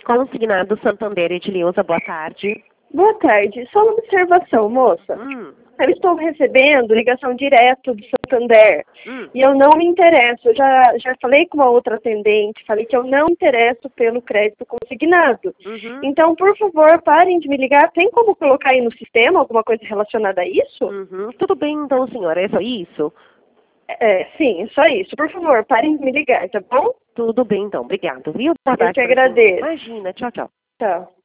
Consignado Santander Edileuza, boa tarde. Boa tarde. Só uma observação, moça. Eu estou recebendo ligação direto do Santander e eu não me interesso. Eu já falei com uma outra atendente, falei que eu não me interesso pelo crédito consignado. Então, por favor, parem de me ligar. Tem como colocar aí no sistema alguma coisa relacionada a isso? Tudo bem, então, senhora, é só isso? Sim, só isso. Por favor, parem de me ligar, tá bom? Tudo bem, então. Obrigado, viu? Boa tarde. Eu que agradeço. Imagina, tchau, tchau. Tchau.